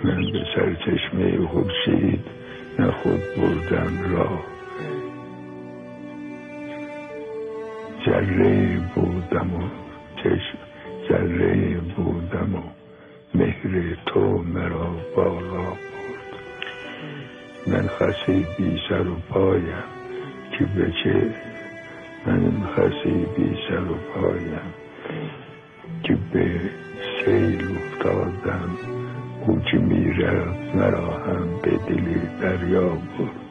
من به سرچشمه خورشید نه خود بردم راه، ذره بودم و ذره بودم و مهر تو مرا بالا برد. من خسی بی سر و پایم که به چه، من خسی بی سر و پایم که به سیل افتادم، او که میرفت مرا هم به دل دریا برد.